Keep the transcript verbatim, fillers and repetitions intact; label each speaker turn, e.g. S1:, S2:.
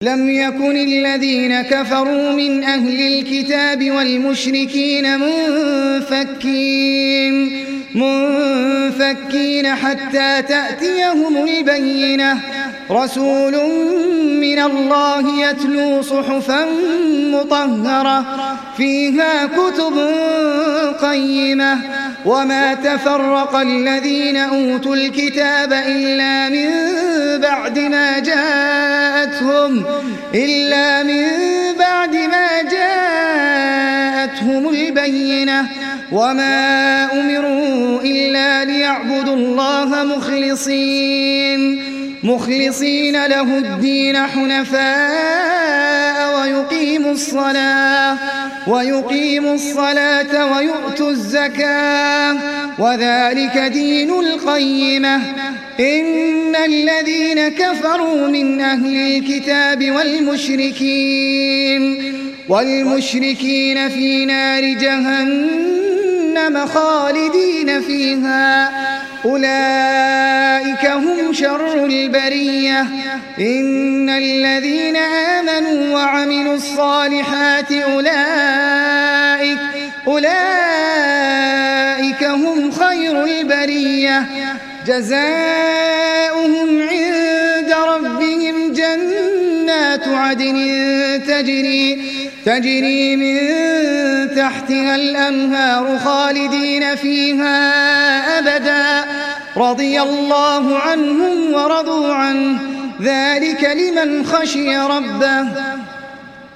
S1: لم يكن الذين كفروا من أهل الكتاب والمشركين منفكين منفكين حتى تأتيهم البينة رسول من الله يتلو صحفا مطهرة فيها كتب قيمة وما تفرق الذين أوتوا الكتاب إلا من بعد ما جاءتهم إلا من بعد ما جاءتهم البينة وما أمروا إلا ليعبدوا الله مخلصين مخلصين له الدين حنفاء ويقيموا الصلاة ويقيموا الصلاة ويؤتوا الزكاة وذلك دين القيمة إن الذين كفروا من أهل الكتاب والمشركين والمشركين في نار جهنم خالدين فيها أولئك هم شر البرية إن الذين آمنوا وعملوا الصالحات أولئك أولئك هم خير البرية جزاؤهم عند ربهم جنات عدن تجري تجري من تحتها الأنهار خالدين فيها أبدا رضي الله عنهم ورضوا عنه ذلك لمن خشي ربه